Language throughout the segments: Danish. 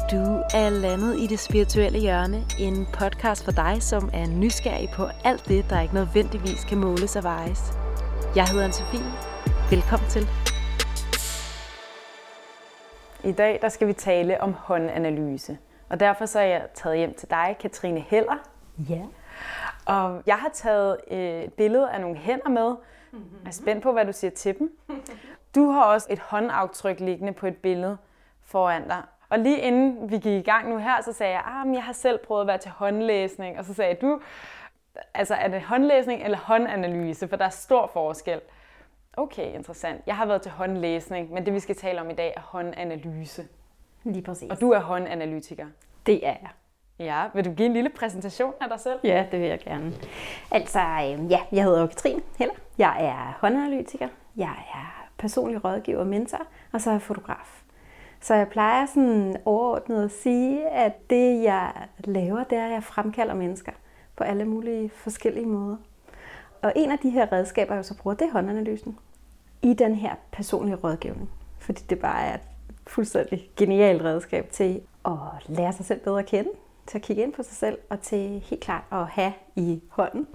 Du er landet i det spirituelle hjørne, en podcast for dig, som er nysgerrig på alt det, der ikke nødvendigvis kan måles og vejes. Jeg hedder Anne-Sophie. Velkommen til. I dag der skal vi tale om håndanalyse, og derfor så er jeg taget hjem til dig, Katrine Heller. Ja. Og jeg har taget et billede af nogle hænder med. Jeg er spændt på, hvad du siger til dem. Du har også et håndaftryk liggende på et billede foran dig. Og lige inden vi gik i gang nu her, så sagde jeg, at jeg har selv prøvet at være til håndlæsning. Og så sagde du, altså er det håndlæsning eller håndanalyse? For der er stor forskel. Okay, interessant. Jeg har været til håndlæsning, men det vi skal tale om i dag er håndanalyse. Lige præcis. Og du er håndanalytiker. Det er jeg. Ja, vil du give en lille præsentation af dig selv? Ja, det vil jeg gerne. Altså, jeg hedder Katrine Heller. Jeg er håndanalytiker. Jeg er personlig rådgiver og mentor, og så er jeg fotograf. Så jeg plejer sådan overordnet at sige, at det jeg laver, det er, at jeg fremkalder mennesker på alle mulige forskellige måder. Og en af de her redskaber, jeg så bruger, det er håndanalysen i den her personlige rådgivning. Fordi det bare er et fuldstændig genialt redskab til at lære sig selv bedre at kende, til at kigge ind på sig selv, og til helt klart at have i hånden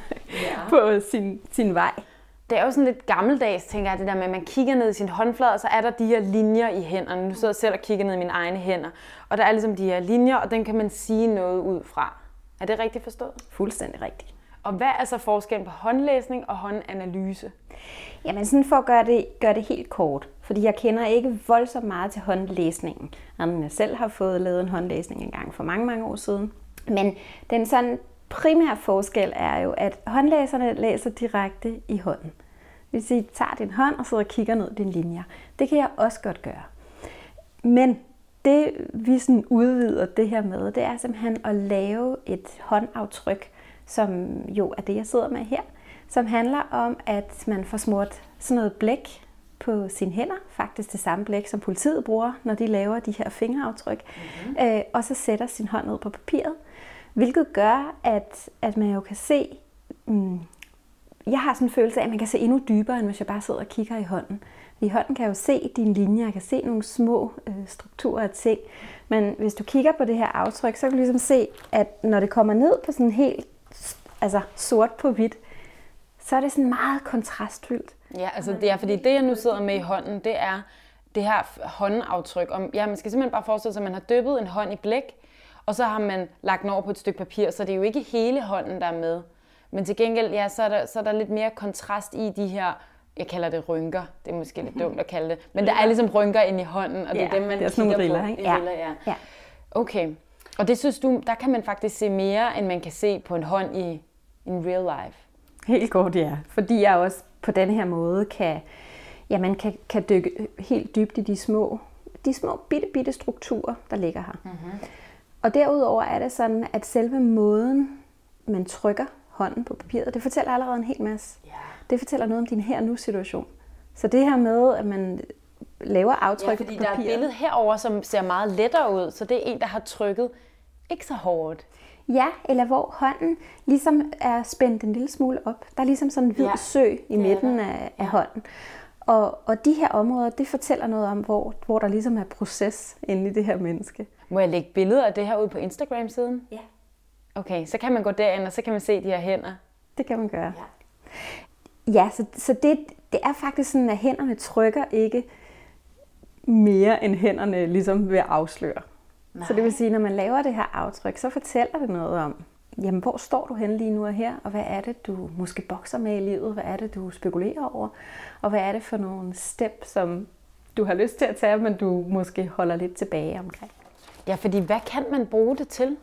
på sin vej. Det er jo sådan lidt gammeldags, tænker jeg, det der med, at man kigger ned i sin håndflade, og så er der de her linjer i hænderne. Nu sidder jeg selv og kigger ned i mine egne hænder, og der er ligesom de her linjer, og den kan man sige noget ud fra. Er det rigtigt forstået? Fuldstændig rigtigt. Og hvad er så forskellen på håndlæsning og håndanalyse? Jamen sådan for at gøre det helt kort, fordi jeg kender ikke voldsomt meget til håndlæsningen. Jeg selv har fået lavet en håndlæsning engang for mange, mange år siden. Men den sådan primære forskel er jo, at håndlæserne læser direkte i hånden. Det vil sige, at tager din hånd og sidder og kigger ned i dine linjer. Det kan jeg også godt gøre. Men det vi sådan udvider det her med, det er simpelthen at lave et håndaftryk, som jo er det, jeg sidder med her, som handler om, at man får smurt sådan noget blæk på sine hænder, faktisk det samme blæk, som politiet bruger, når de laver de her fingeraftryk, og så sætter sin hånd ned på papiret, hvilket gør, at man jo kan se, jeg har sådan en følelse af, at man kan se endnu dybere, end hvis jeg bare sidder og kigger i hånden. I hånden kan jeg jo se dine linjer, jeg kan se nogle små strukturer af ting, men hvis du kigger på det her aftryk, så kan du ligesom se, at når det kommer ned på sådan helt sort på hvidt, så er det sådan meget kontrastfyldt. Ja, altså det er, fordi det jeg nu sidder med i hånden, det er det her håndaftryk. Man skal simpelthen bare forestille sig, at man har dyppet en hånd i blæk, og så har man lagt den over på et stykke papir, så det er jo ikke hele hånden, der er med. Men til gengæld, ja, så er der lidt mere kontrast i de her, jeg kalder det rynker, det er måske lidt dumt at kalde det, men der er ligesom rynker inde i hånden, og det er dem, man kigger riller, på. Ikke? Ja. Okay, og det synes du, der kan man faktisk se mere, end man kan se på en hånd i real life? Helt kort, ja. Fordi jeg også på den her måde kan dykke helt dybt i de små bitte strukturer, der ligger her. Mm-hmm. Og derudover er det sådan, at selve måden, man trykker hånden på papiret, det fortæller allerede en hel masse. Yeah. Det fortæller noget om din her nu situation. Så det her med, at man laver aftryk på papiret. Ja, fordi der er et billede herover, som ser meget lettere ud, så det er en, der har trykket ikke så hårdt. Ja, eller hvor hånden ligesom er spændt en lille smule op. Der er ligesom sådan en hvid sø i midten af hånden. Og de her områder, det fortæller noget om, hvor der ligesom er proces inde i det her menneske. Må jeg lægge billeder af det her ud på Instagram-siden? Ja. Okay, så kan man gå derind, og så kan man se de her hænder. Det kan man gøre. Ja, så det er faktisk sådan, at hænderne trykker ikke mere, end hænderne ligesom vil afsløre. Nej. Så det vil sige, når man laver det her aftryk, så fortæller det noget om, jamen, hvor står du henne lige nu og her, og hvad er det, du måske bokser med i livet, hvad er det, du spekulerer over, og hvad er det for nogle step, som du har lyst til at tage, men du måske holder lidt tilbage omkring. Ja, fordi hvad kan man bruge det til?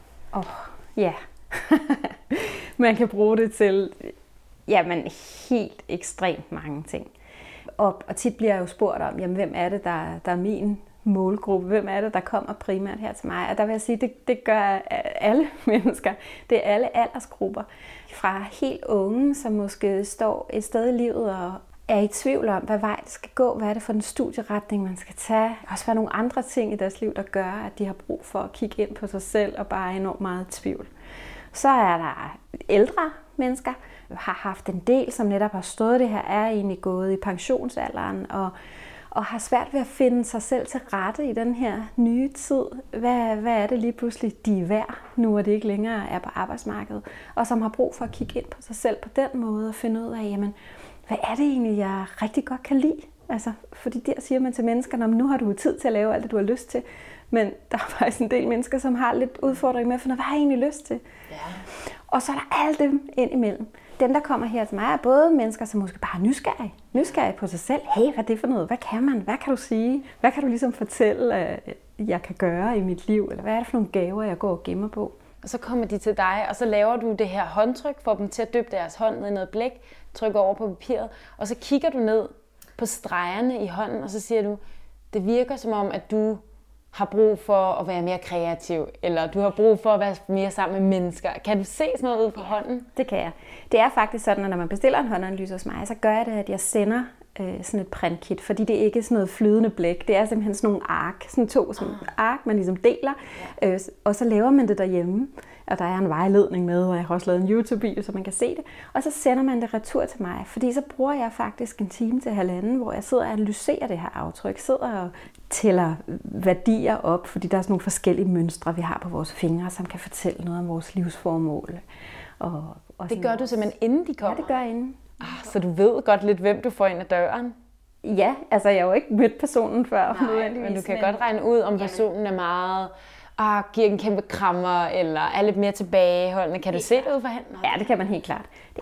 Man kan bruge det til, helt ekstremt mange ting. Og tit bliver jeg jo spurgt om, jamen, hvem er det, der er min målgruppe? Hvem er det, der kommer primært her til mig? Og der vil jeg sige, det gør alle mennesker. Det er alle aldersgrupper. Fra helt unge, som måske står et sted i livet og er i tvivl om, hvad vej det skal gå, hvad er det for en studieretning, man skal tage. Også være nogle andre ting i deres liv, der gør, at de har brug for at kigge ind på sig selv og bare er enormt meget tvivl. Så er der ældre mennesker, har haft en del, som netop har stået det her, er egentlig gået i pensionsalderen og har svært ved at finde sig selv til rette i den her nye tid. Hvad er det lige pludselig, de er værd, nu hvor de ikke længere er på arbejdsmarkedet, og som har brug for at kigge ind på sig selv på den måde og finde ud af, jamen, hvad er det egentlig, jeg rigtig godt kan lide? Altså, fordi der siger man til mennesker, nu har du tid til at lave alt det, du har lyst til. Men der er faktisk en del mennesker, som har lidt udfordring med at finde, hvad har jeg egentlig lyst til? Ja. Og så er der alt dem ind imellem. Dem, der kommer her til mig, er både mennesker, som måske bare er nysgerrige på sig selv. Hey, hvad er det for noget? Hvad kan man? Hvad kan du sige? Hvad kan du ligesom fortælle, at jeg kan gøre i mit liv? Eller hvad er det for nogle gaver, jeg går og gemmer på? Og så kommer de til dig, og så laver du det her håndtryk, får dem til at dyppe deres hånd ned i noget blæk, trykker over på papiret, og så kigger du ned på stregerne i hånden, og så siger du, det virker som om, at du har brug for at være mere kreativ, eller du har brug for at være mere sammen med mennesker. Kan du se sådan noget ud på hånden? Det kan jeg. Det er faktisk sådan, at når man bestiller en håndanalyse hos mig, så gør jeg det, at jeg sender sådan et printkit, fordi det er ikke sådan noget flydende blæk. Det er simpelthen sådan nogle ark, sådan to ark, man ligesom deler, og så laver man det derhjemme. Og der er en vejledning med, og jeg har også lavet en YouTube-video, så man kan se det. Og så sender man det retur til mig, fordi så bruger jeg faktisk 1 time til 1,5, hvor jeg sidder og analyserer det her aftryk, sidder og tæller værdier op, fordi der er sådan nogle forskellige mønstre, vi har på vores fingre, som kan fortælle noget om vores livsformål. Og det gør du simpelthen inden de kommer? Ja, det gør jeg inden. Så du ved godt lidt, hvem du får ind ad døren? Ja, altså jeg har jo ikke mødt personen før. Nej, men du kan godt regne ud, om personen er meget... giver en kæmpe krammer, eller er lidt mere tilbageholdende. Kan du se det ud for hænden? Ja, det kan man helt klart. Det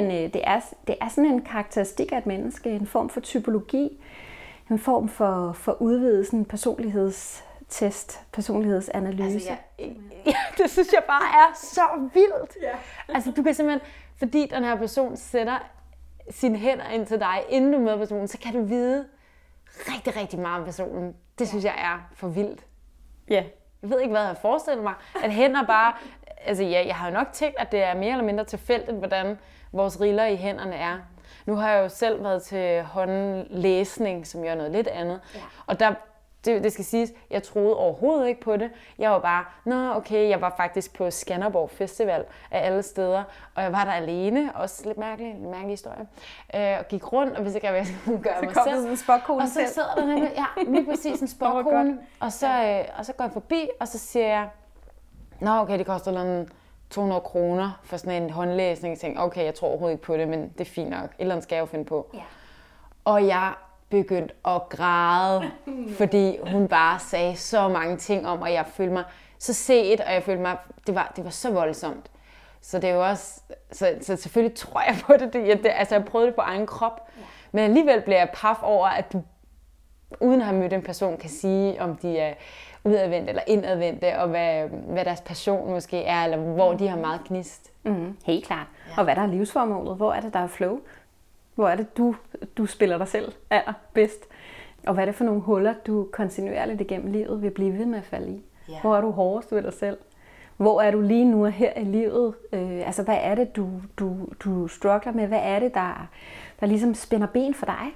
er sådan en karakteristik af et menneske, en form for typologi, en form for udvidet sådan personlighedstest, personlighedsanalyse. Altså, ja, det synes jeg bare er så vildt. Ja. Altså, du kan simpelthen, fordi den her person sætter sine hænder ind til dig, inden du møder personen, så kan du vide rigtig, rigtig meget om personen. Det synes jeg er for vildt. Ja. Jeg ved ikke, hvad jeg forestiller mig. At hænder bare... Altså ja, jeg har jo nok tænkt, at det er mere eller mindre tilfældigt, hvordan vores riller i hænderne er. Nu har jeg jo selv været til håndlæsning, som jo er noget lidt andet. Ja. Og der, det skal siges, jeg troede overhovedet ikke på det. Jeg var bare, okay, jeg var faktisk på Skanderborg Festival af alle steder. Og jeg var der alene, også lidt mærkelig historie. Og gik rundt, og hvis ikke jeg skulle gøre mig selv. Så en spokkone. Og så sidder der nemlig, lige præcis en spokkone. Og så går jeg forbi, og så siger jeg, okay, det koster 200 kroner for sådan en håndlæsning. Jeg tænkte, okay, jeg tror overhovedet ikke på det, men det er fint nok. Et eller andet skal jeg jo finde på. Ja. Og jeg begyndte at græde, fordi hun bare sagde så mange ting om, og jeg følte mig så set, og jeg følte mig, det var så voldsomt. Så det er jo også, så selvfølgelig tror jeg på det. Altså jeg prøvede det på egen krop, men alligevel bliver jeg paf over, at du uden at have mødt en person kan sige, om de er udadvendte eller indadvendte, og hvad deres passion måske er, eller hvor de har meget gnist. Helt klart. Ja. Og hvad der er livsformålet? Hvor er det, der er flow? Hvor er det, du spiller dig selv allerbedst? Og hvad er det for nogle huller, du kontinuerligt igennem livet vil blive ved med at falde i? Ja. Hvor er du hårdest ved dig selv? Hvor er du lige nu her i livet? Altså, hvad er det, du struggler med? Hvad er det, der ligesom spænder ben for dig?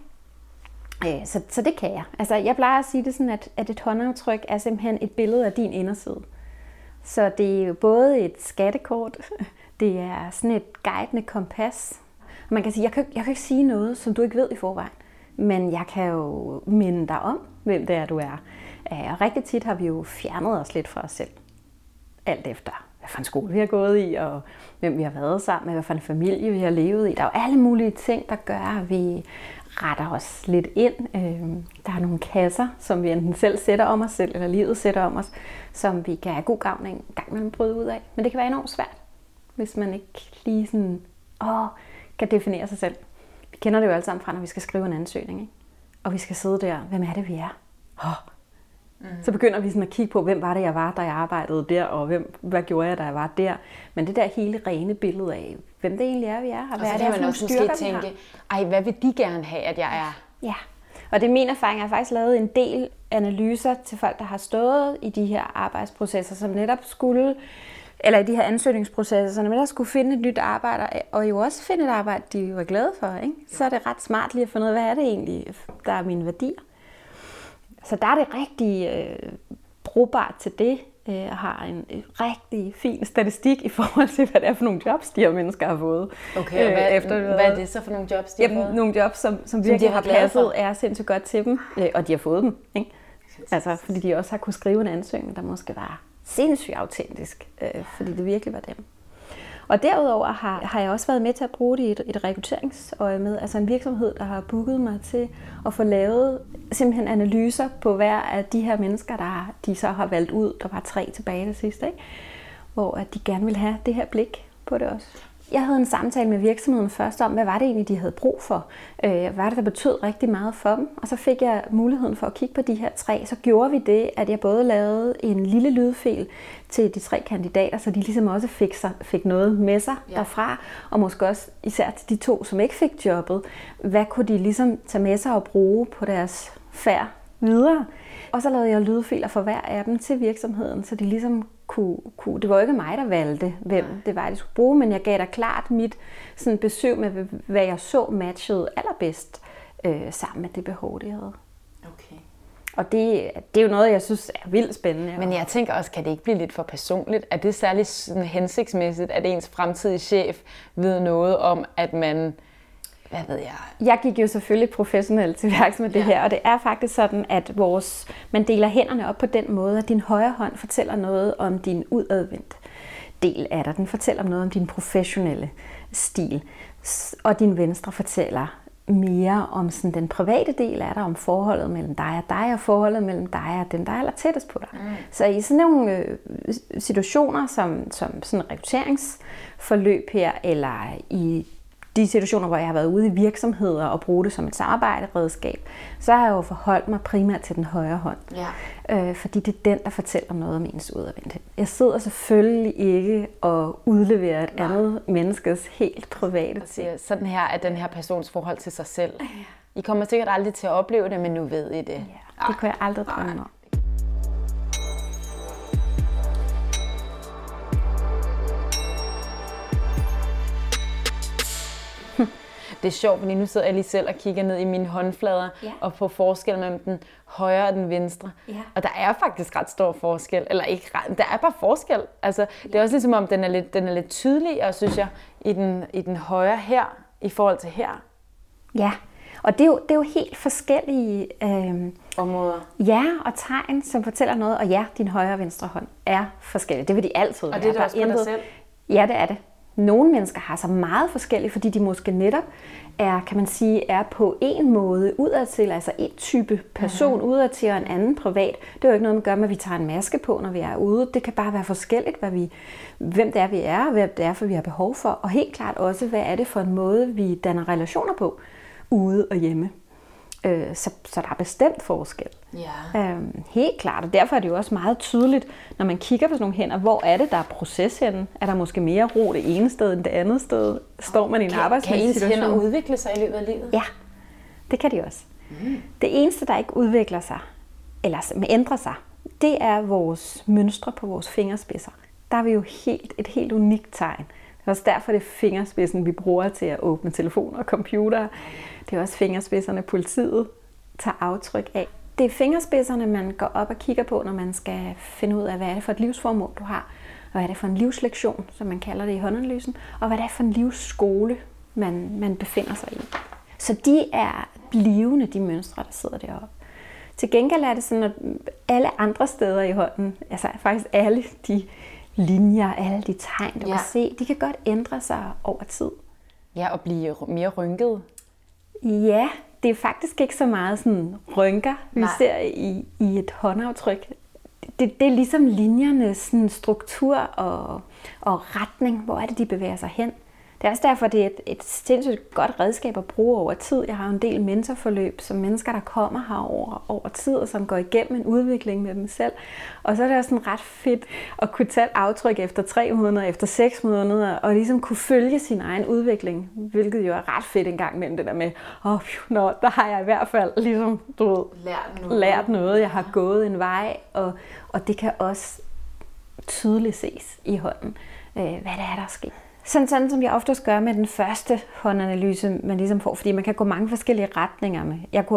Så det kan jeg. Altså, jeg plejer at sige det sådan, at et håndaftryk er simpelthen et billede af din inderside. Så det er jo både et skattekort, det er sådan et guidende kompas. Og man kan sige, jeg kan ikke sige noget, som du ikke ved i forvejen, men jeg kan jo minde dig om, hvem det er, du er. Og rigtig tit har vi jo fjernet os lidt fra os selv. Alt efter, hvad for en skole vi har gået i, og hvem vi har været sammen med, hvad for en familie vi har levet i. Der er jo alle mulige ting, der gør, at vi retter os lidt ind. Der er nogle kasser, som vi enten selv sætter om os selv, eller livet sætter om os, som vi kan have god gavn af en gang mellem bryde ud af. Men det kan være enormt svært, hvis man ikke lige sådan, kan definere sig selv. Vi kender det jo alle sammen fra, når vi skal skrive en ansøgning, ikke? Og vi skal sidde der, hvem er det, vi er? Så begynder vi sådan at kigge på, hvem var det, jeg var, da jeg arbejdede der, og hvad gjorde jeg, da jeg var der. Men det der hele rene billede af, hvem det egentlig er, vi er, og hvad er det for nogle styrker, vi har. Ej, hvad vil de gerne have, at jeg er? Ja, og det er min erfaring. Jeg har faktisk lavet en del analyser til folk, der har stået i de her arbejdsprocesser, som netop skulle, eller i de her ansøgningsprocesser, som netop skulle finde et nyt arbejde, og jo også finde et arbejde, de var glade for, ikke? Så er det ret smart lige at finde ud af, hvad er det egentlig, der er mine værdier. Så der er det rigtig brugbart til det. og har en rigtig fin statistik i forhold til, hvad det er for nogle jobs, de her mennesker har fået. Okay, hvad er det så for nogle jobs, de har fået? Nogle jobs, som virkelig har passet, er sindssygt godt til dem, og de har fået dem. Ikke? Altså, fordi de også har kunnet skrive en ansøgning, der måske var sindssygt autentisk, fordi det virkelig var dem. Og derudover har jeg også været med til at bruge det i et rekrutteringsøje med, altså en virksomhed, der har booket mig til at få lavet simpelthen analyser på hver af de her mennesker, de så har valgt ud. Der var 3 tilbage det sidste, ikke? Hvor de gerne ville have det her blik på det også. Jeg havde en samtale med virksomheden først om, hvad var det egentlig, de havde brug for? Hvad var det, der betød rigtig meget for dem? Og så fik jeg muligheden for at kigge på de her 3. Så gjorde vi det, at jeg både lavede en lille lydfil til de 3 kandidater, så de ligesom også fik noget med sig derfra. Og måske også især til de 2, som ikke fik jobbet. Hvad kunne de ligesom tage med sig og bruge på deres færd videre? Og så lavede jeg lydfiler for hver af dem til virksomheden, så de ligesom kunne. Det var jo ikke mig, der valgte, hvem det var, de skulle bruge, men jeg gav da klart mit sådan besøg med, hvad jeg så matchede allerbedst sammen med det behov, de havde. Okay. Og det er jo noget, jeg synes er vildt spændende. Men jeg tænker også, kan det ikke blive lidt for personligt? Er det særligt sådan hensigtsmæssigt, at ens fremtidige chef ved noget om, at man... Hvad ved jeg? Jeg gik jo selvfølgelig professionelt til værks med det her, og det er faktisk sådan, at man deler hænderne op på den måde, at din højre hånd fortæller noget om din udadvendte del af dig. Den fortæller noget om din professionelle stil, og din venstre fortæller mere om sådan den private del af dig, om forholdet mellem dig og dig, og forholdet mellem dig og den, der er aller tættest på dig. Så i sådan nogle situationer, som sådan rekrutteringsforløb her, eller i de situationer, hvor jeg har været ude i virksomheder og bruge det som et samarbejderedskab, så har jeg jo forholdt mig primært til den højre hånd. Ja. Fordi det er den, der fortæller noget om ens udadvendthed. Jeg sidder selvfølgelig ikke og udleverer et andet menneskes helt private ting. Sådan her er den her persons forhold til sig selv. I kommer sikkert aldrig til at opleve det, men nu ved I det. Ja, det kunne jeg aldrig drømme om. Det er sjovt, fordi nu sidder jeg lige selv og kigger ned i mine håndflader og på forskel mellem den højre og den venstre. Ja. Og der er faktisk ret stor forskel. Eller ikke ret, der er bare forskel. Altså, det er også ligesom om, den er lidt tydeligere, synes jeg, i den højre her, i forhold til her. Ja, og det er jo helt forskellige områder. Ja, og tegn, som fortæller noget. Og ja, din højre og venstre hånd er forskellige. Det vil de altid være. Og det er det også på dig selv? Ja, det er det. Nogle mennesker har så meget forskellige, fordi de måske netop er på en måde udadtil, altså en type person udadtil og en anden privat. Det er jo ikke noget, man gør med, at vi tager en maske på, når vi er ude. Det kan bare være forskelligt, hvem det er, vi er, og hvad det er, for vi har behov for. Og helt klart også, hvad er det for en måde, vi danner relationer på, ude og hjemme. Så der er bestemt forskel. Ja. Helt klart, og derfor er det jo også meget tydeligt, når man kigger på sådan nogle hænder, hvor er det, der er proces henne? Er der måske mere ro det ene sted end det andet sted? Står man i en arbejdsmæssig situation? Kan ens hænder udvikle sig i løbet af livet? Ja, det kan de også. Det eneste, der ikke udvikler sig, eller ændrer sig, det er vores mønstre på vores fingerspidser. Der er vi jo et helt unikt tegn. Det er også derfor, det er fingerspidsen, vi bruger til at åbne telefoner og computere. Det er også fingerspidserne, politiet tager aftryk af. Det er fingerspidserne, man går op og kigger på, når man skal finde ud af, hvad er det for et livsformål, du har. Og hvad er det for en livslektion, som man kalder det i håndanalysen. Og hvad er det for en livsskole, man befinder sig i. Så de er blivende, de mønstre, der sidder deroppe. Til gengæld er det sådan, at alle andre steder i hånden, altså faktisk alle de linjer, alle de tegn, du kan se, de kan godt ændre sig over tid. Ja, og blive mere rynket. Ja, det er faktisk ikke så meget sådan rynker, vi ser i et håndaftryk. Det er ligesom linjernes sådan struktur og retning. Hvor er det, de bevæger sig hen? Det er også derfor, det er et sindssygt godt redskab at bruge over tid. Jeg har jo en del mentorforløb, som mennesker, der kommer her over tid, og som går igennem en udvikling med dem selv. Og så er det også sådan ret fedt at kunne tage et aftryk efter 3 måneder, efter 6 måneder, og ligesom kunne følge sin egen udvikling, hvilket jo er ret fedt en gang mellem det der med, der har jeg i hvert fald ligesom, lært noget. Jeg har gået en vej, og det kan også tydeligt ses i hånden, hvad det er, der er sket. Sådan som jeg oftest gør med den første håndanalyse, man ligesom får, fordi man kan gå mange forskellige retninger med. Jeg kunne også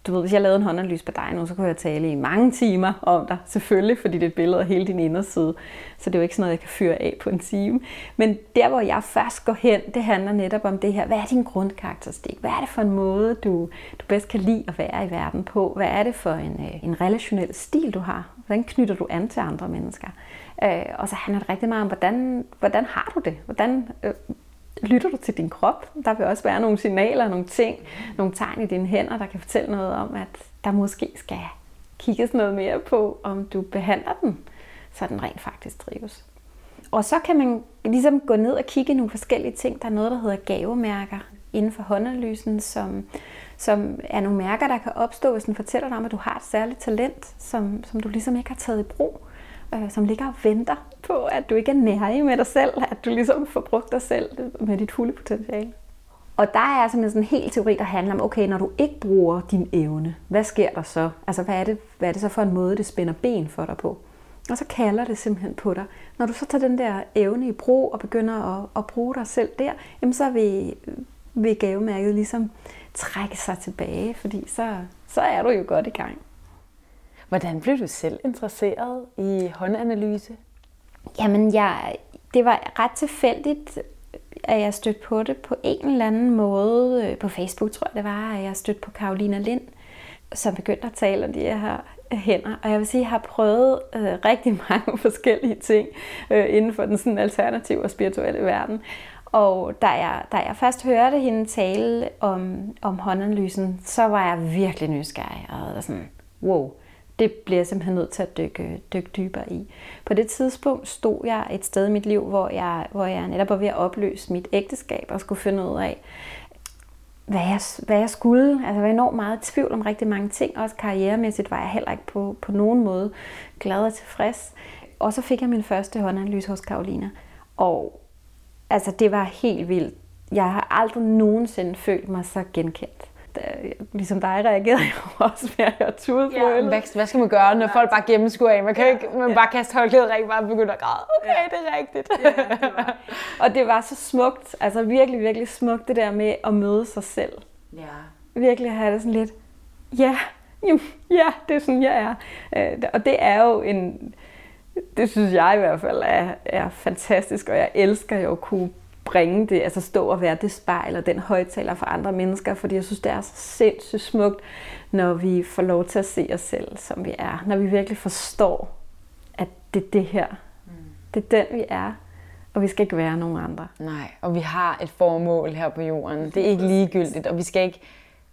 du ved, hvis jeg lavede en håndanalyse på dig nu, så kunne jeg tale i mange timer om dig. Selvfølgelig, fordi det er et billede af hele din inderside. Så det er jo ikke sådan noget, jeg kan fyre af på en time. Men der, hvor jeg først går hen, det handler netop om det her. Hvad er din grundkarakteristik? Hvad er det for en måde, du bedst kan lide at være i verden på? Hvad er det for en relationel stil, du har? Hvordan knytter du an til andre mennesker? Og så handler det rigtig meget om, hvordan har du det? Hvordan lytter du til din krop? Der vil også være nogle signaler, nogle ting, nogle tegn i dine hænder, der kan fortælle noget om, at der måske skal kigges noget mere på, om du behandler den, så den rent faktisk trives. Og så kan man ligesom gå ned og kigge nogle forskellige ting. Der er noget, der hedder gavemærker inden for håndanalysen, som er nogle mærker, der kan opstå, hvis den fortæller dig om, at du har et særligt talent, som du ligesom ikke har taget i brug, som ligger og venter på, at du ikke er nærige med dig selv, at du ligesom får brugt dig selv med dit fulde potentiale. Og der er simpelthen sådan en hel teori, der handler om, okay, når du ikke bruger din evne, hvad sker der så? Altså, hvad er det så for en måde, det spænder ben for dig på? Og så kalder det simpelthen på dig. Når du så tager den der evne i brug og begynder at bruge dig selv der, jamen så vil gavemærket ligesom trække sig tilbage, fordi så er du jo godt i gang. Hvordan blev du selv interesseret i håndanalyse? Jamen, det var ret tilfældigt, at jeg stødte på det på en eller anden måde. På Facebook, tror jeg det var, at jeg stødte på Carolina Lind, som begyndte at tale om de her hænder. Og jeg vil sige, at jeg har prøvet rigtig mange forskellige ting inden for den sådan alternative og spirituelle verden. Og da jeg først hørte hende tale om håndanalysen, så var jeg virkelig nysgerrig. Og var sådan, wow, det bliver jeg simpelthen nødt til at dykke dybere i. På det tidspunkt stod jeg et sted i mit liv, hvor jeg netop var ved at opløse mit ægteskab og skulle finde ud af, hvad jeg skulle. Altså, jeg var enormt meget i tvivl om rigtig mange ting. Også karrieremæssigt var jeg heller ikke på nogen måde glad og tilfreds. Og så fik jeg min første håndanalyse hos Carolina. Og altså, det var helt vildt. Jeg har aldrig nogensinde følt mig så genkendt. Ligesom dig reagerede jeg også med, at jeg tudefrølet. Ja, hvad skal man gøre, når folk bare gennemskuer af? Man kan ikke bare kaste håndklædet rigtig bare og begynde at græde. Okay, det er rigtigt. Ja, det var. Og det var så smukt, altså virkelig, virkelig smukt, det der med at møde sig selv. Ja. Virkelig have det sådan lidt, ja, det er sådan, jeg er. Og det er jo det synes jeg i hvert fald er fantastisk, og jeg elsker jo at kunne bringe det, altså stå og være det spejl og den højtaler for andre mennesker, fordi jeg synes, det er så sindssygt smukt, når vi får lov til at se os selv, som vi er. Når vi virkelig forstår, at det er det her. Det er den, vi er, og vi skal ikke være nogen andre. Nej, og vi har et formål her på jorden. Det er ikke ligegyldigt, og vi skal ikke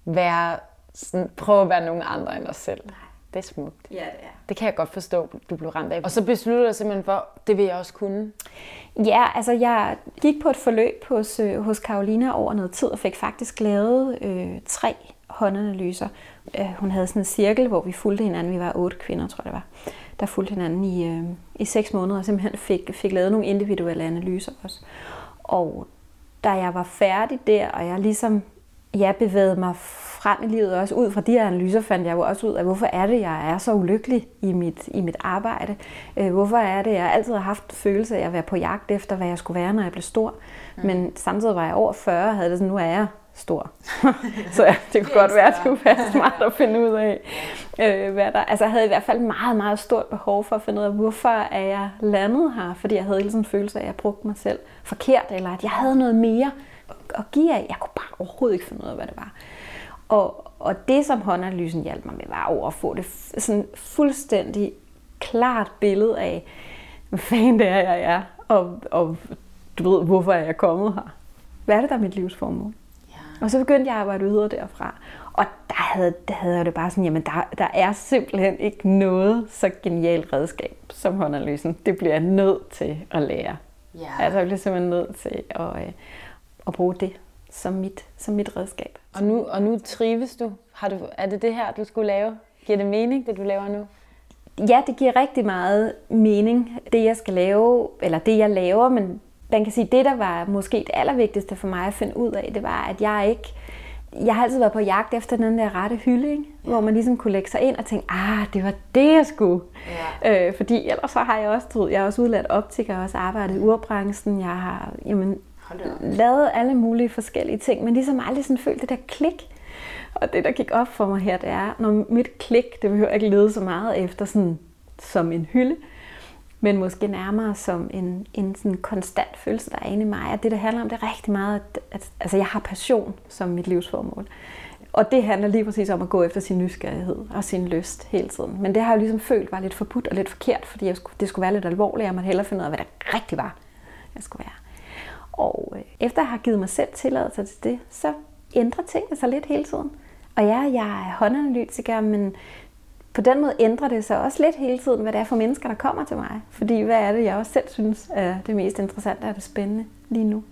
prøve at være nogen andre end os selv. Nej. Det er smukt. Ja, det er. Det kan jeg godt forstå, du blev ramt af. Og så besluttede jeg simpelthen for, det vil jeg også kunne. Ja, altså jeg gik på et forløb hos Carolina over noget tid, og fik faktisk lavet 3 håndanalyser. Hun havde sådan en cirkel, hvor vi fulgte hinanden. Vi var 8 kvinder, tror jeg det var. Der fulgte hinanden i 6 måneder, og simpelthen fik lavet nogle individuelle analyser også. Og da jeg var færdig der, og jeg ligesom bevægede mig frem i livet, også ud fra de her analyser, fandt jeg jo også ud af, hvorfor er det, jeg er så ulykkelig i mit arbejde. Hvorfor er det, jeg altid har haft følelse af at være på jagt efter, hvad jeg skulle være, når jeg blev stor. Men samtidig var jeg over 40, og havde det sådan, nu er jeg stor. Så ja, det kunne godt være, at det kunne være smart at finde ud af, hvad der. Altså jeg havde i hvert fald meget, meget stort behov for at finde ud af, hvorfor er jeg landet her, fordi jeg havde hele sådan en følelse af, at jeg brugte mig selv forkert, eller at jeg havde noget mere at give af. Jeg kunne bare overhovedet ikke finde ud af, hvad det var. Og det, som håndanalysen hjalp mig med, var over at få det sådan fuldstændig klart billede af, hvad fanden det er, jeg er, og du ved, hvorfor er jeg kommet her. Hvad er det, der er mit livsformål? Ja. Og så begyndte jeg at arbejde videre derfra. Og der havde jeg det bare sådan, jamen der er simpelthen ikke noget så genialt redskab som håndanalysen. Det bliver jeg nødt til at lære. Ja. Altså jeg bliver simpelthen nødt til at bruge det som mit redskab. Og nu trives du? Er det her, du skulle lave? Giver det mening, det du laver nu? Ja, det giver rigtig meget mening, det jeg skal lave, eller det jeg laver, men man kan sige, det der var måske det allervigtigste for mig at finde ud af, det var, at jeg har altid været på jagt efter den der rette hylde, hvor man ligesom kunne lægge sig ind og tænke, det var det, jeg skulle. Ja. Fordi ellers så har jeg også udlært optiker, og også arbejdet i urbranchen, jeg har lavet alle mulige forskellige ting, men ligesom aldrig sådan følt det der klik. Og det, der gik op for mig her, det er, når mit klik, det behøver ikke lede så meget efter sådan, som en hylde, men måske nærmere som en sådan konstant følelse, der er inde i mig. Og det, der handler om, det er rigtig meget, at jeg har passion som mit livsformål. Og det handler lige præcis om at gå efter sin nysgerrighed og sin lyst hele tiden. Men det har jeg jo ligesom følt var lidt forbudt og lidt forkert, fordi det skulle være lidt alvorligt, og jeg måtte hellere finde ud af, hvad det rigtig var, jeg skulle være. Og efter jeg har givet mig selv tilladelse til det, så ændrer tingene sig lidt hele tiden. Og ja, jeg er håndanalytiker, men på den måde ændrer det sig også lidt hele tiden, hvad det er for mennesker, der kommer til mig. Fordi hvad er det, jeg også selv synes er det mest interessante og det spændende lige nu.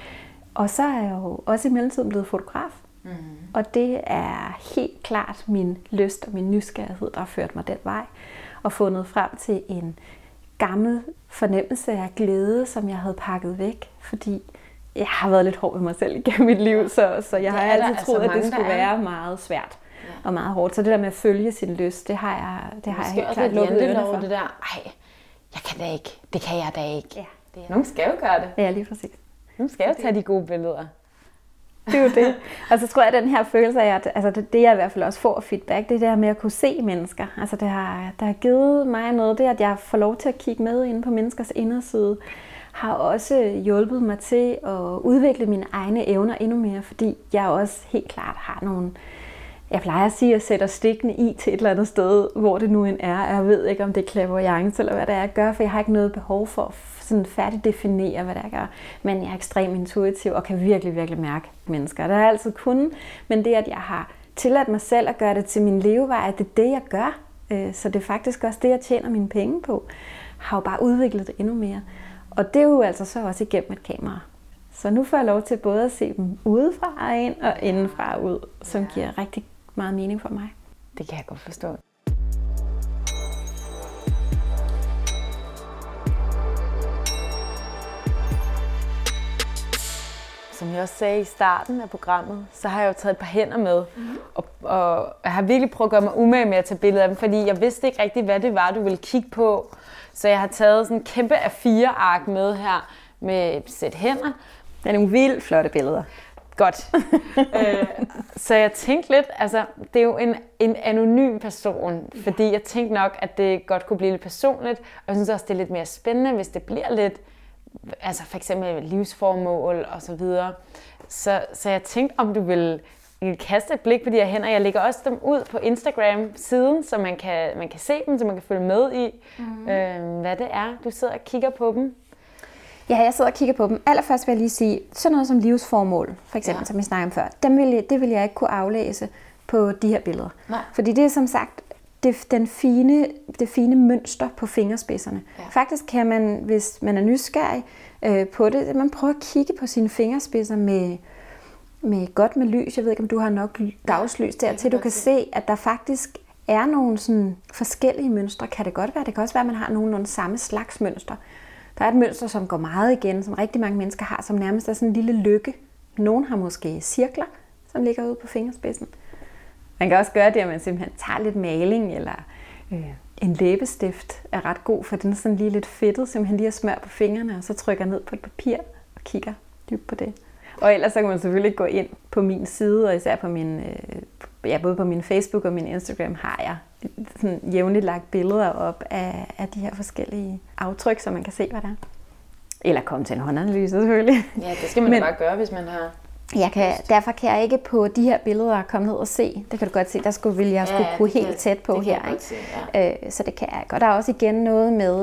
Og så er jeg jo også i mellemtiden blevet fotograf. Mm. Og det er helt klart min lyst og min nysgerrighed, der har ført mig den vej. Og fundet frem til en gammel fornemmelse af glæde, som jeg havde pakket væk. Fordi jeg har været lidt hård ved mig selv igennem mit liv, så jeg har altid troet, at det skulle være meget svært og meget hårdt. Så det der med at følge sin lyst, det har jeg helt klart lukket ørerne for. Det der, jeg kan da ikke, det kan jeg da ikke. Ja, det er nogen skal jo gøre det. Ja, lige præcis. Nogen skal jo tage de gode billeder. Det er jo det. Og så tror jeg, at den her følelse af, altså det jeg i hvert fald også får feedback, det er det her med at kunne se mennesker. Altså det har givet mig noget, det at jeg får lov til at kigge med inde på menneskers inderside, har også hjulpet mig til at udvikle mine egne evner endnu mere, fordi jeg også helt klart har nogle, jeg plejer at sige, at jeg sætter stikkene i til et eller andet sted, hvor det nu end er. Jeg ved ikke, om det er clairvoyance eller hvad det er, jeg gør, for jeg har ikke noget behov for at sådan færdigt definere, hvad det er, jeg gør. Men jeg er ekstremt intuitiv og kan virkelig, virkelig mærke mennesker. Det har jeg altid kunnet, men det, at jeg har tilladt mig selv at gøre det til min levevej, at det er det, jeg gør. Så det er faktisk også det, jeg tjener mine penge på, har jo bare udviklet det endnu mere. Og det er jo altså så også igennem et kamera. Så nu får jeg lov til både at se dem udefra og ind og indenfra og ud, som giver rigtig meget mening for mig. Det kan jeg godt forstå. Som jeg også sagde i starten af programmet, så har jeg jo taget et par hænder med, og jeg har virkelig prøvet at gøre mig umage med at tage billeder af dem, fordi jeg vidste ikke rigtigt, hvad det var, du ville kigge på. Så jeg har taget sådan en kæmpe A4-ark med her med et sæt hænder. Det er nogle vildt flotte billeder. Godt. Så jeg tænkte lidt, altså det er jo en anonym person, fordi jeg tænkte nok, at det godt kunne blive lidt personligt, og jeg synes også, det er lidt mere spændende, hvis det bliver lidt, altså for eksempel livsformål og så videre. Så jeg tænkte, om du ville kaste et blik på de her hænder. Jeg lægger også dem ud på Instagram-siden, så man kan se dem, så man kan følge med i, hvad det er, du sidder og kigger på dem. Ja, jeg sidder og kigger på dem. Allerførst vil jeg lige sige, sådan noget som livsformål, for eksempel, som vi snakkede om før, det vil jeg ikke kunne aflæse på de her billeder. Nej. Fordi det er som sagt det fine mønster på fingerspidserne. Ja. Faktisk kan man, hvis man er nysgerrig på det, man prøver at kigge på sine fingerspidser med lys. Jeg ved ikke, om du har nok dagslys der, til du kan se, at der faktisk er nogle sådan forskellige mønstre. Kan det godt være? Det kan også være, at man har nogenlunde samme slags mønster. Der er et mønster, som går meget igen, som rigtig mange mennesker har, som nærmest er sådan en lille lykke. Nogle har måske cirkler, som ligger ude på fingerspidsen. Man kan også gøre det, at man simpelthen tager lidt maling, eller en læbestift er ret god, for den er sådan lige lidt fedtet, simpelthen lige at smøre på fingrene, og så trykker ned på et papir og kigger dybt på det. Og ellers så kan man selvfølgelig gå ind på min side, og især på min, både på min Facebook og min Instagram har jeg sådan jævnligt lagt billeder op af de her forskellige aftryk, så man kan se, hvad der er. Eller komme til en håndanalyse selvfølgelig. Ja, det skal man bare gøre, hvis man har... Derfor kan jeg ikke på de her billeder komme ned og se. Det kan du godt se, der skulle jeg kunne helt tæt på her. Ikke? Se, ja. Så det kan jeg godt. Der er også igen noget med,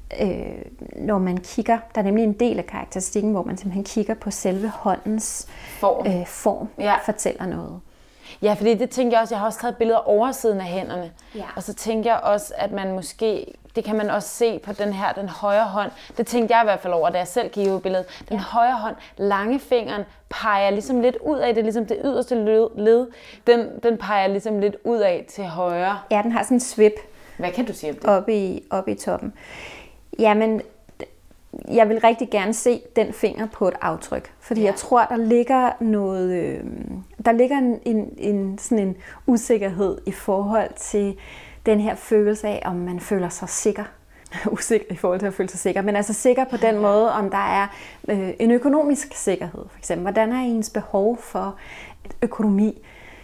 når man kigger, der er nemlig en del af karakteristikken, hvor man simpelthen kigger på selve håndens form fortæller noget. Ja, fordi det tænker jeg også, jeg har også taget billeder af oversiden af hænderne. Ja. Og så tænker jeg også, at man måske, det kan man også se på den højre hånd. Det tænkte jeg i hvert fald over, da jeg selv gik ud billedet. Den højre hånd, langefingeren, peger ligesom lidt ud af, det er ligesom det yderste led. Den peger ligesom lidt ud af til højre. Ja, den har sådan en svip. Hvad kan du sige om det? Oppe i toppen. Jamen, jeg vil rigtig gerne se den finger på et aftryk, fordi jeg tror, der ligger noget, der ligger en sådan en usikkerhed i forhold til den her følelse af, om man føler sig sikker. Usikker i forhold til at føle sig sikker, men altså sikker på den måde, om der er en økonomisk sikkerhed, for eksempel. Hvordan er ens behov for økonomi?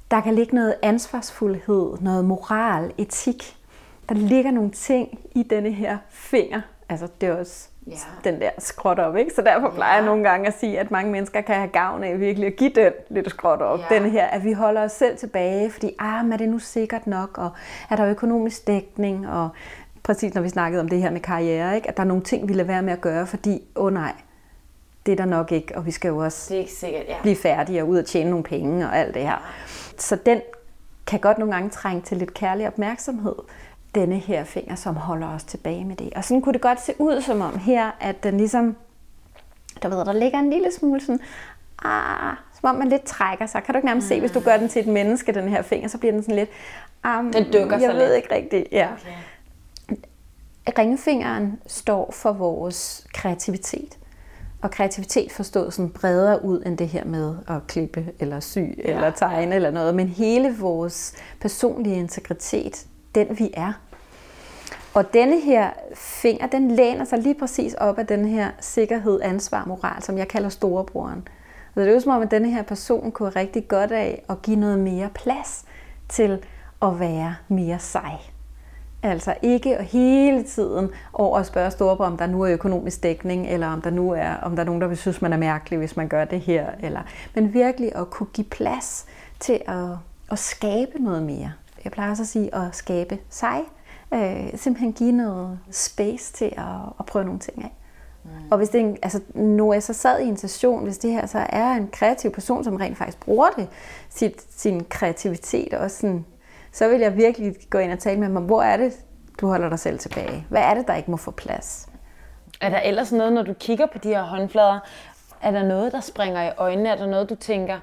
Der kan ligge noget ansvarsfuldhed, noget moral, etik. Der ligger nogle ting i denne her finger. Altså det er også den der skråt op, ikke? Så derfor plejer jeg nogle gange at sige, at mange mennesker kan have gavn af virkelig at give den lidt skråt op. Den her, at vi holder os selv tilbage, fordi er det nu sikkert nok, og er der økonomisk dækning, og præcis når vi snakkede om det her med karriere, ikke? At der er nogle ting, vi lader være med at gøre, fordi nej, det er der nok ikke, og vi skal jo også blive færdige og ud og tjene nogle penge og alt det her. Så den kan godt nogle gange trænge til lidt kærlig opmærksomhed. Denne her finger, som holder os tilbage med det. Og sådan kunne det godt se ud som om her, at den ligesom, der ligger en lille smule sådan, som om man lidt trækker sig. Kan du ikke nærmest se, hvis du gør den til et menneske, den her finger, så bliver den sådan lidt, den dykker sig jeg ved lidt. Ikke rigtigt. Ja. Okay. Ringfingeren står for vores kreativitet. Og kreativitet forstået sådan bredere ud end det her med at klippe eller sy eller tegne eller noget. Men hele vores personlige integritet, den vi er. Og denne her finger, den læner sig lige præcis op af den her sikkerhed, ansvar, moral, som jeg kalder storebroren. Og det er jo som om, at denne her person kunne rigtig godt af at give noget mere plads til at være mere sej. Altså ikke hele tiden over at spørge storebror, om der nu er økonomisk dækning, eller om der er nogen, der vil synes, man er mærkelig, hvis man gør det her. Men virkelig at kunne give plads til at skabe noget mere. Jeg plejer også at sige at skabe sig. Simpelthen give noget space til at prøve nogle ting af. Og hvis det når jeg så sad i en session, hvis det her så er en kreativ person, som rent faktisk bruger det, sin kreativitet også sådan, så vil jeg virkelig gå ind og tale med mig, hvor er det, du holder dig selv tilbage? Hvad er det, der ikke må få plads? Er der ellers noget, når du kigger på de her håndflader, er der noget, der springer i øjnene? Er der noget, du tænker,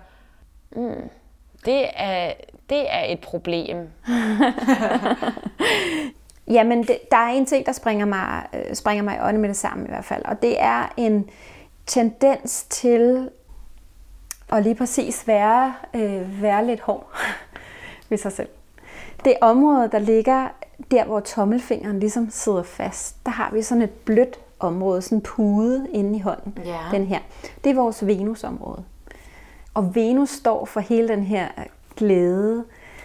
det er et problem? Jamen, der er en ting, der springer mig i øjnene med det samme i hvert fald. Og det er en tendens til at lige præcis være lidt hård ved sig selv. Det område, der ligger der, hvor tommelfingeren ligesom sidder fast, der har vi sådan et blødt område, sådan en pude inde i hånden. Yeah. Den her. Det er vores Venus-område. Og Venus står for hele den her glæde,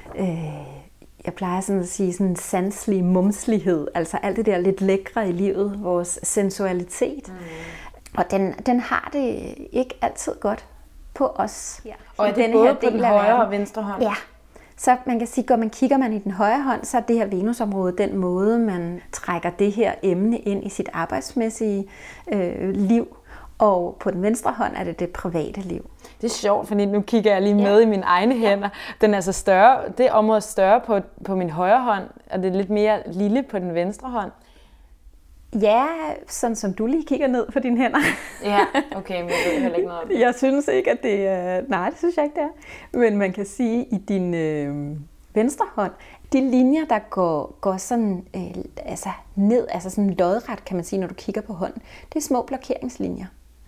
jeg plejer sådan at sige sådan sanselig mumslighed, altså alt det der lidt lækre i livet, vores sensualitet. Og den har det ikke altid godt på os. Ja. Og er det både på den højre og venstre hånd? Ja. Så man kan sige, at kigger man i den højre hånd, så er det her Venusområde den måde, man trækker det her emne ind i sit arbejdsmæssige liv. Og på den venstre hånd er det private liv. Det er sjovt, fordi nu kigger jeg lige med i mine egne hænder. Den er så større, det område er større på min højre hånd, og det er lidt mere lille på den venstre hånd. Ja, sådan som du lige kigger ned på dine hænder. Ja, okay, men jeg ved heller ikke noget om det. Jeg synes ikke, at det er... Nej, det synes jeg ikke, det er. Men man kan sige, i din venstre hånd, de linjer, der går sådan ned, altså sådan lodret, kan man sige, når du kigger på hånden, det er små blokeringslinjer.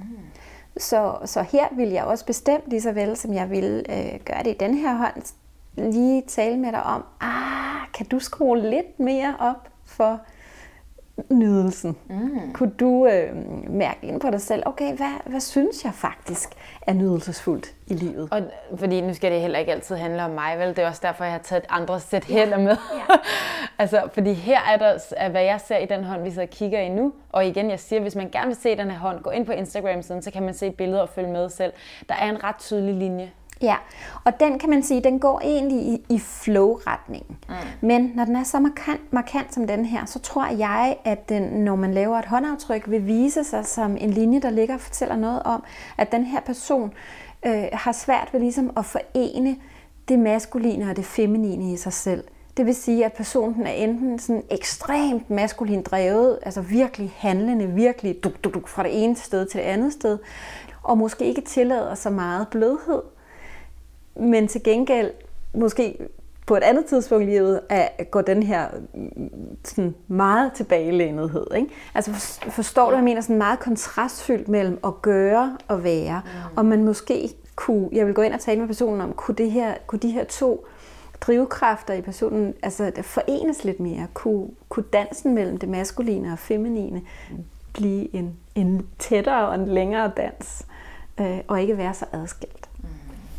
Så her vil jeg også bestemt, lige så vel som jeg vil gøre det i den her hånd, lige tale med dig om, kan du skrue lidt mere op for nydelsen? Kunne du mærke ind på dig selv, okay, hvad synes jeg faktisk er nydelsesfuldt i livet? Og fordi nu skal det heller ikke altid handle om mig, vel? Det er også derfor, jeg har taget andre sæt hænder med. Ja. Altså, fordi her er hvad jeg ser i den hånd, vi så kigger i nu. Og igen, jeg siger, hvis man gerne vil se den her hånd, gå ind på Instagram-siden, så kan man se billeder og følge med selv. Der er en ret tydelig linje. Ja, og den kan man sige, den går egentlig i flow-retningen. Men når den er så markant som den her, så tror jeg, at den, når man laver et håndaftryk, vil vise sig som en linje, der ligger og fortæller noget om, at den her person har svært ved ligesom at forene det maskuline og det feminine i sig selv. Det vil sige, at personen er enten sådan ekstremt maskulin drevet, altså virkelig handlende, virkelig fra det ene sted til det andet sted, og måske ikke tillader så meget blødhed, men til gengæld måske på et andet tidspunkt i livet går den her sådan meget tilbagelænethed. Ikke? Altså forstår du, hvad jeg mener? Sådan meget kontrastfyldt mellem at gøre og være. Og man måske kunne, jeg vil gå ind og tale med personen om, kunne de her to drivkræfter i personen altså forenes lidt mere? Kunne dansen mellem det maskuline og feminine blive en tættere og en længere dans, og ikke være så adskilt?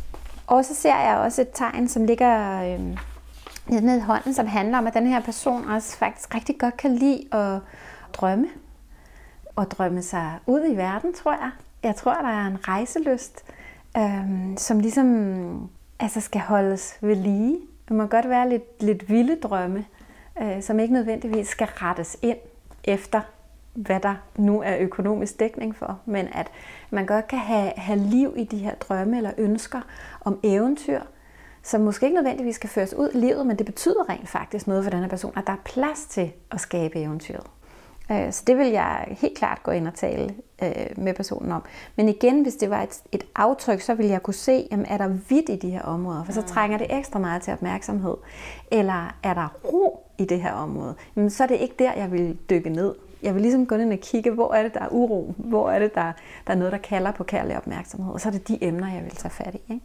Og så ser jeg også et tegn, som ligger nede i hånden, som handler om, at den her person også faktisk rigtig godt kan lide at drømme. Og drømme sig ud i verden, tror jeg. Jeg tror, der er en rejselyst, som ligesom skal holdes ved lige. Det må godt være lidt vilde drømme, som ikke nødvendigvis skal rettes ind efter, hvad der nu er økonomisk dækning for. Men at man godt kan have liv i de her drømme eller ønsker om eventyr, som måske ikke nødvendigvis skal føres ud i livet, men det betyder rent faktisk noget for denne person, at der er plads til at skabe eventyret. Så det vil jeg helt klart gå ind og tale med personen om. Men igen, hvis det var et aftryk, så vil jeg kunne se, jamen, er der hvidt i de her områder? For så trænger det ekstra meget til opmærksomhed. Eller er der ro i det her område? Jamen, så er det ikke der, jeg vil dykke ned. Jeg vil ligesom gå ind og kigge, hvor er det, der er uro? Hvor er det, der er noget, der kalder på kærlig opmærksomhed? Og så er det de emner, jeg vil tage fat i, ikke?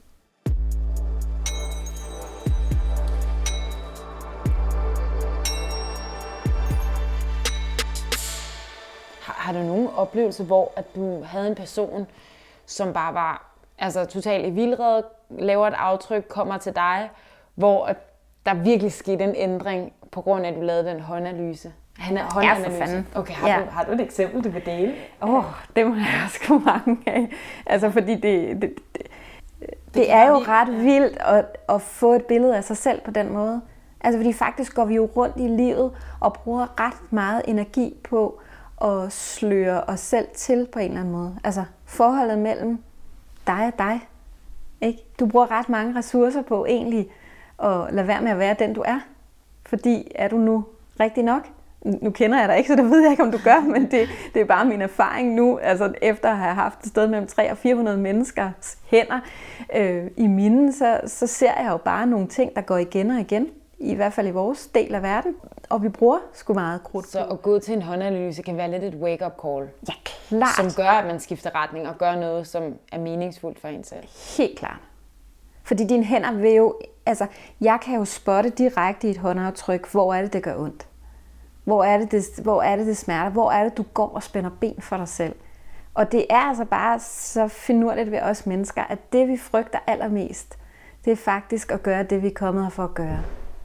Har du nogen oplevelse, hvor at du havde en person, som bare var totalt i vildrede, laver et aftryk, kommer til dig, hvor at der virkelig skete en ændring på grund af, at du lavede den håndanalyse? Ja, for fanden. Okay, har du et eksempel, du vil dele? Det må jeg også komme mange af. Fordi det er jo ret vildt at få et billede af sig selv på den måde. Fordi faktisk går vi jo rundt i livet og bruger ret meget energi på at sløre os selv til på en eller anden måde. Forholdet mellem dig og dig. Ikke? Du bruger ret mange ressourcer på egentlig at lade være med at være den, du er. Fordi er du nu rigtig nok? Nu kender jeg dig ikke, så det ved jeg ikke, om du gør, men det er bare min erfaring nu, efter at have haft et sted mellem 300 og 400 menneskers hænder i mine, så ser jeg jo bare nogle ting, der går igen og igen, i hvert fald i vores del af verden, og vi bruger sgu meget krudt. Så at gå til en håndanalyse kan være lidt et wake-up call? Ja, klart. Som gør, at man skifter retning og gør noget, som er meningsfuldt for en selv? Helt klart. Fordi dine hænder vil jo, jeg kan jo spotte direkte i et håndaftryk, hvor er det gør ondt. Hvor er det smerter? Hvor er det, du går og spænder ben for dig selv? Og det er bare så finurligt ved os mennesker, at det vi frygter allermest, det er faktisk at gøre det, vi er kommet her for at gøre.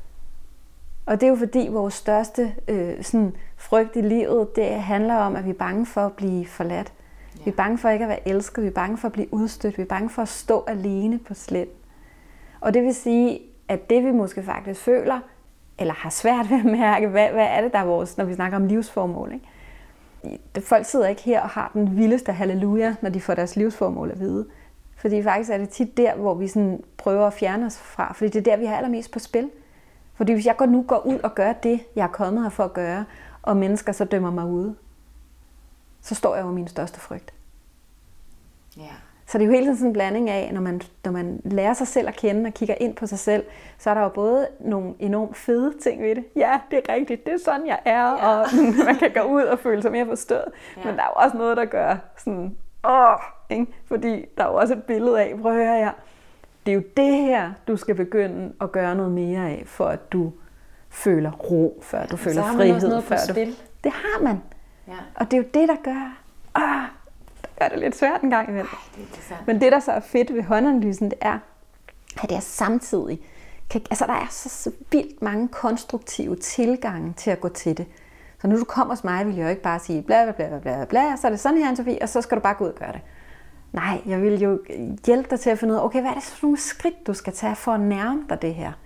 Og det er jo fordi vores største frygt i livet, det handler om, at vi er bange for at blive forladt. Ja. Vi er bange for ikke at være elsket, vi er bange for at blive udstødt, vi er bange for at stå alene på slet. Og det vil sige, at det vi måske faktisk føler, eller har svært ved at mærke, hvad er det, der er vores, når vi snakker om livsformål. Ikke? Folk sidder ikke her og har den vildeste halleluja, når de får deres livsformål at vide. Fordi faktisk er det tit der, hvor vi prøver at fjerne os fra, fordi det er der, vi har allermest på spil. Fordi hvis jeg nu går ud og gør det, jeg er kommet her for at gøre, og mennesker så dømmer mig ude, så står jeg jo min største frygt. Ja. Så det er jo hele tiden sådan en blanding af, når man lærer sig selv at kende og kigger ind på sig selv, så er der jo både nogle enormt fede ting ved det. Ja, det er rigtigt, det er sådan, jeg er, og man kan gå ud og føle sig mere forstået. Ja. Men der er jo også noget, der gør sådan, ikke? Fordi der er jo også et billede af, prøv at høre her, det er jo det her, du skal begynde at gøre noget mere af, for at du føler ro, før du føler frihed. Før du... Det har man. Ja. Og det er jo det, der gør, gør det lidt svært en gang imellem. Men det, der så er fedt ved håndanalysen, det er, at jeg samtidig der er så vildt mange konstruktive tilgange til at gå til det. Så når du kommer hos mig, vil jeg jo ikke bare sige bla bla bla bla bla, så er det sådan her, Anne-Sophie, og så skal du bare gå ud og gøre det. Nej, jeg vil jo hjælpe dig til at finde ud af, okay, hvad er det for nogle skridt, du skal tage for at nærme dig det her?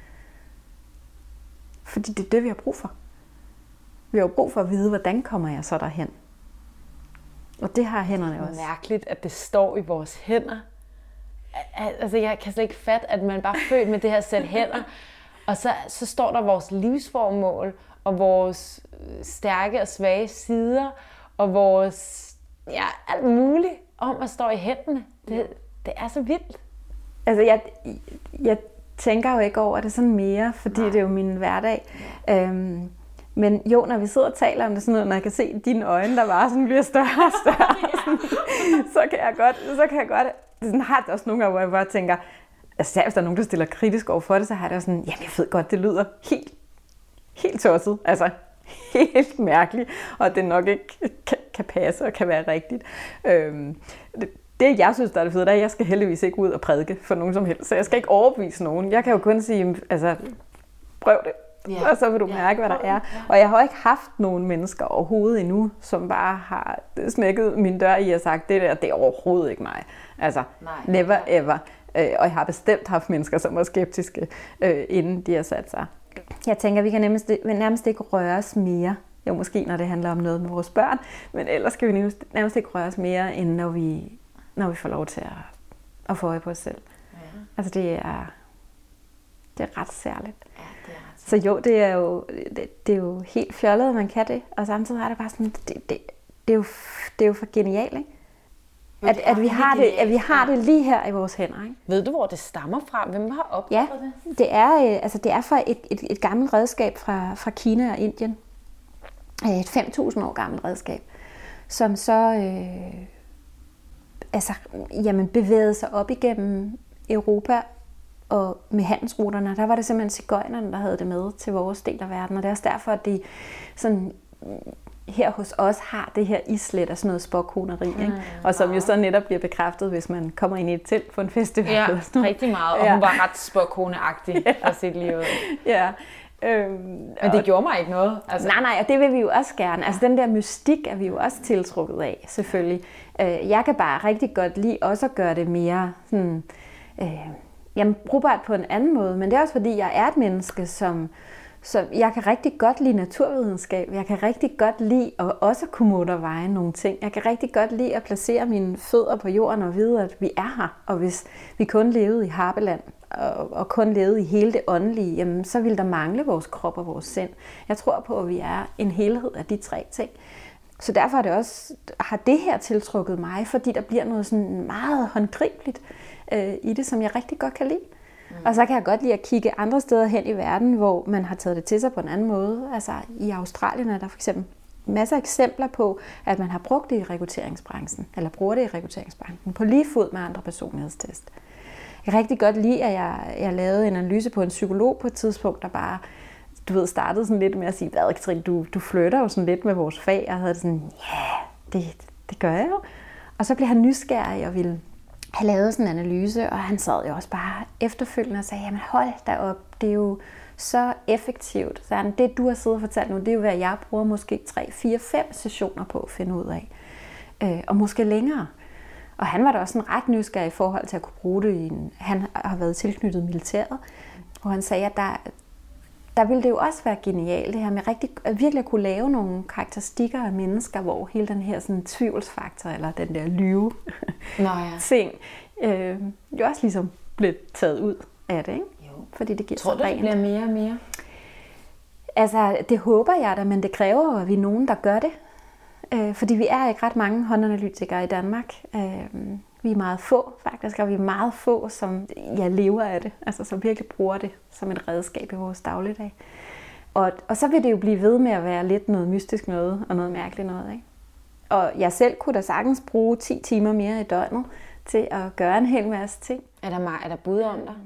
Fordi det er det, vi har brug for. Vi har jo brug for at vide, hvordan kommer jeg så derhen? Og det har hænderne også. Det er mærkeligt, at det står i vores hænder. Jeg kan slet ikke fatte, at man bare er født med det her sæt hænder. Og så står der vores livsformål, og vores stærke og svage sider, og vores alt muligt om at stå i hænderne. Det er så vildt. Jeg tænker jo ikke over det sådan mere, fordi det er jo min hverdag. Men jo, når vi sidder og taler om det sådan noget, når jeg kan se dine øjne, der bare sådan bliver større og større, så kan jeg godt, sådan har det også nogle gange, hvor jeg bare tænker, hvis der er nogen, der stiller kritisk over for det, så har det også sådan, jamen jeg ved godt, det lyder helt tosset, helt mærkeligt, og det nok ikke kan passe og kan være rigtigt. det, jeg synes, der er det fede, der er, at jeg skal heldigvis ikke ud og prædike for nogen som helst. Så jeg skal ikke overbevise nogen. Jeg kan jo kun sige, altså, prøv det. Og så vil du mærke, hvad der er. Og jeg har ikke haft nogen mennesker overhovedet endnu, som bare har smækket min dør i og sagt, det er overhovedet ikke mig. Altså, never ever. Og jeg har bestemt haft mennesker, som var skeptiske, inden de har sat sig. Jeg tænker, vi kan nærmest ikke røre os mere. Jo, måske når det handler om noget med vores børn, men ellers skal vi nærmest ikke røre os mere, end når vi får lov til at få øje på os selv. Ja. Altså det er ret særligt. Ja, det er ret særligt. Så jo, det er jo helt fjollet, at man kan det, og samtidig er det bare sådan, det er jo for genialt, ikke? At vi har det lige her i vores hænder, ikke? Ved du, hvor det stammer fra? Hvem har opdaget det? Det er fra et gammelt redskab fra Kina og Indien. Et 5.000 år gammelt redskab, som så bevægede sig op igennem Europa, og med handelsruterne, der var det simpelthen sigøjnerne, der havde det med til vores del af verden, og det er også derfor, at de sådan her hos os har det her islet af sådan noget spåkoneri, ikke? Og som jo så netop bliver bekræftet, hvis man kommer ind i et telt på en festival. Ja, rigtig meget, og hun var ret spåkoneagtig for sit liv. Ja. Men det gjorde mig ikke noget. Altså. Nej, og det vil vi jo også gerne. Altså den der mystik er vi jo også tiltrukket af, selvfølgelig. Jeg kan bare rigtig godt lide også at gøre det mere sådan, brugbart på en anden måde, men det er også fordi, jeg er et menneske, som jeg kan rigtig godt lide naturvidenskab. Jeg kan rigtig godt lide at også kunne motorveje nogle ting. Jeg kan rigtig godt lide at placere mine fødder på jorden og vide, at vi er her. Og hvis vi kun levede i Harpeland og kun levede i hele det åndelige, jamen, så ville der mangle vores krop og vores sind. Jeg tror på, at vi er en helhed af de tre ting. Så derfor har det her tiltrukket mig, fordi der bliver noget sådan meget håndgribeligt i det, som jeg rigtig godt kan lide. Og så kan jeg godt lide at kigge andre steder hen i verden, hvor man har taget det til sig på en anden måde. Altså i Australien er der for eksempel masser af eksempler på, at man har brugt det i rekrutteringsbranchen, eller bruger det i rekrutteringsbranchen, på lige fod med andre personlighedstest. Jeg kan rigtig godt lide, at jeg lavede en analyse på en psykolog på et tidspunkt, der bare, startede sådan lidt med at sige, hvad, Katrine, du flytter jo sådan lidt med vores fag, og havde det sådan, det gør jeg jo. Og så blev han nysgerrig og ville have lavet sådan en analyse, og han sad jo også bare efterfølgende og sagde, jamen hold da op, det er jo så effektivt. Så han, det du har siddet og fortalt nu, det er jo hvad jeg bruger måske 3, 4, 5 sessioner på at finde ud af. Og måske længere. Og han var da også sådan ret nysgerrig i forhold til at kunne bruge det han har været tilknyttet militæret, og han sagde, at der ville det jo også være genialt, det her med at virkelig kunne lave nogle karakteristikker af mennesker, hvor hele den her sådan tvivlsfaktor, eller den der lyve ting, jo også ligesom blev taget ud af det, ikke? Jo. Fordi det giver Tror du, det bliver mere og mere? Altså, det håber jeg da, men det kræver at vi er nogen, der gør det. Fordi vi er ikke ret mange håndanalytikere i Danmark. Vi er meget få, faktisk, og vi er meget få, som lever af det, altså som virkelig bruger det som et redskab i vores dagligdag. Og så vil det jo blive ved med at være lidt noget mystisk noget, og noget mærkeligt noget, ikke? Og jeg selv kunne da sagtens bruge 10 timer mere i døgnet til at gøre en hel masse ting. Er der bud om dig?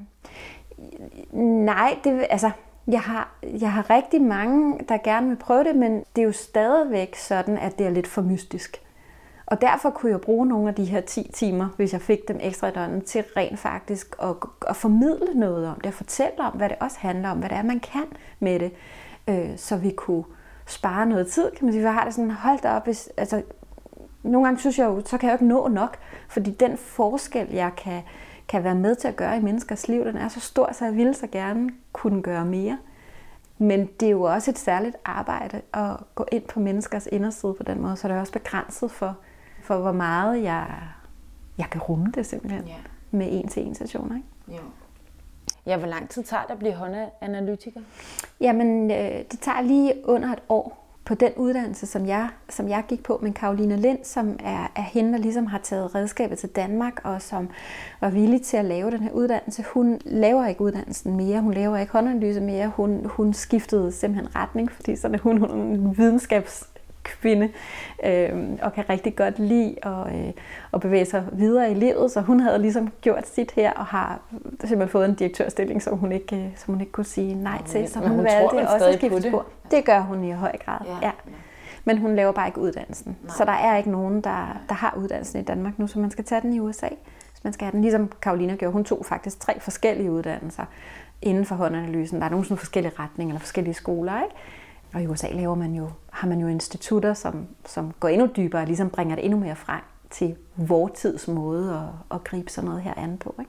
Nej, jeg har rigtig mange, der gerne vil prøve det, men det er jo stadigvæk sådan, at det er lidt for mystisk. Og derfor kunne jeg bruge nogle af de her 10 timer, hvis jeg fik dem ekstra i døgnet, til rent faktisk at formidle noget om det, at fortælle om, hvad det også handler om, hvad det er, man kan med det, så vi kunne spare noget tid, kan man sige. For jeg har det sådan, hold da op, nogle gange synes jeg jo, så kan jeg jo ikke nå nok, fordi den forskel, jeg kan være med til at gøre i menneskers liv, den er så stor, så jeg ville så gerne kunne gøre mere. Men det er jo også et særligt arbejde at gå ind på menneskers inderside på den måde, så det er også begrænset for hvor meget jeg kan rumme det simpelthen med 1-til-1 sessioner, ikke? Jo. Ja, hvor lang tid tager det at blive håndanalytiker? Jamen, det tager lige under et år på den uddannelse, som jeg gik på med Caroline Lind, som er hende, der ligesom har taget redskabet til Danmark, og som var villig til at lave den her uddannelse. Hun laver ikke uddannelsen mere, hun laver ikke håndanalyse mere, hun skiftede simpelthen retning, fordi sådan er hun en videnskabskvinde, og kan rigtig godt lide at bevæge sig videre i livet, så hun havde ligesom gjort sit her, og har simpelthen fået en direktørstilling, som hun ikke kunne sige nej til, så hun valgte også at skifte spor. Det gør hun i høj grad, ja. Men hun laver bare ikke uddannelsen. Nej. Så der er ikke nogen, der har uddannelsen i Danmark nu, så man skal tage den i USA. Hvis man skal have den, ligesom Karolina gjorde. Hun tog faktisk 3 forskellige uddannelser inden for håndanalysen. Der er nogle sådan forskellige retninger eller forskellige skoler, ikke? Og i USA har man jo institutter, som går endnu dybere og ligesom bringer det endnu mere frem til vor tids måde at gribe sådan noget her an på, ikke?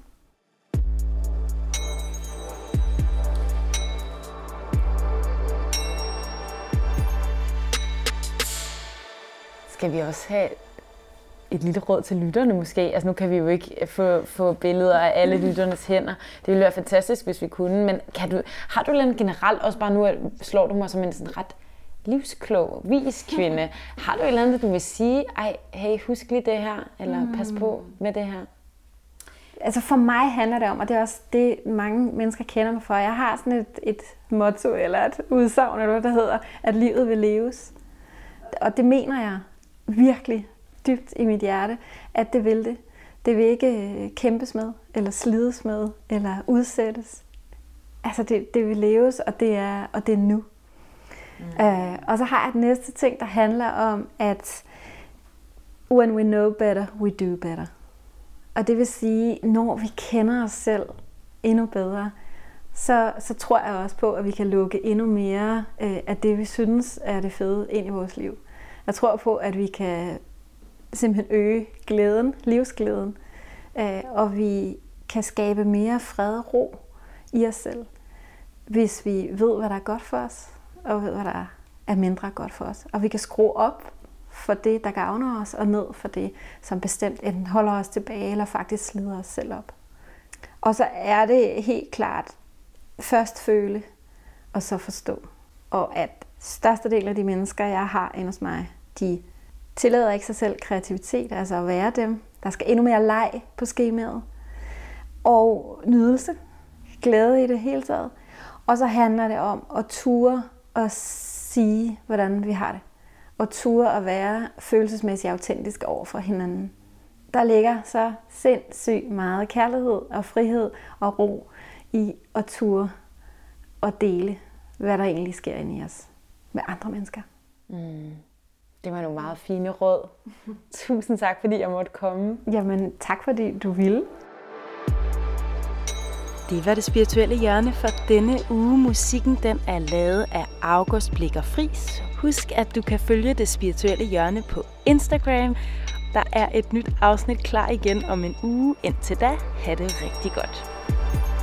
Skal vi også have et lille råd til lytterne måske? Altså nu kan vi jo ikke få billeder af alle lytternes hænder. Det ville være fantastisk, hvis vi kunne. Men har du lidt generelt, også bare nu slår du mig som en sådan ret livsklog, vis kvinde. Har du et eller andet, du vil sige, hey, husk lige det her, eller pas på med det her? Altså for mig handler det om, og det er også det, mange mennesker kender mig for. Jeg har sådan et motto, eller et udsagn, eller hvad der hedder, at livet vil leves. Og det mener jeg virkelig dybt i mit hjerte, at det vil det. Det vil ikke kæmpes med, eller slides med, eller udsættes. Altså det vil leves, og det er nu. Og så har jeg et næste ting, der handler om, at when we know better, we do better. Og det vil sige, når vi kender os selv endnu bedre, så tror jeg også på, at vi kan lukke endnu mere af det, vi synes er det fede ind i vores liv. Jeg tror på, at vi kan simpelthen øge glæden, livsglæden, og vi kan skabe mere fred og ro i os selv, hvis vi ved, hvad der er godt for os, og ved, hvad der er mindre godt for os. Og vi kan skrue op for det, der gavner os, og ned for det, som bestemt enten holder os tilbage, eller faktisk slider os selv op. Og så er det helt klart først føle, og så forstå. Og at størstedelen af de mennesker, jeg har inde hos mig, de tillader ikke sig selv kreativitet, altså at være dem. Der skal endnu mere leg på skemaet. Og nydelse, glæde i det hele taget. Og så handler det om at ture og sige, hvordan vi har det. Og ture at være følelsesmæssigt autentiske over for hinanden. Der ligger så sindssygt meget kærlighed og frihed og ro i at ture og dele, hvad der egentlig sker inde i os med andre mennesker. Det var nogle meget fine råd. Tusind tak, fordi jeg måtte komme. Jamen, tak fordi du ville. Det var Det Spirituelle Hjørne for denne uge. Musikken den er lavet af August Blicher Friis. Husk, at du kan følge Det Spirituelle Hjørne på Instagram. Der er et nyt afsnit klar igen om en uge. Indtil da, ha' det rigtig godt.